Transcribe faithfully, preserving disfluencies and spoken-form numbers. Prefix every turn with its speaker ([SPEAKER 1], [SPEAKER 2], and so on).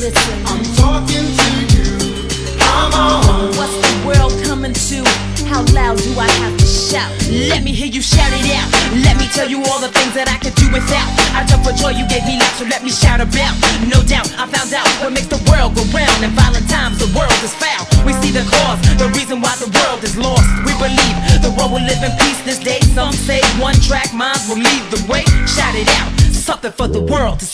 [SPEAKER 1] listen.
[SPEAKER 2] I'm talking to you. Come on.
[SPEAKER 1] What's the world coming to? How loud do I have to shout?
[SPEAKER 3] Let me hear you shout it out. Let me tell you all the things that I could do without. I jump for joy, you gave me life, so let me shout about. No doubt, I found out what makes the world go round. In violent times, the world is foul. We see the cause, the reason why the world is lost. We believe the world will live in peace this day. Some say one track minds will lead the way. Shout it out, something for the world to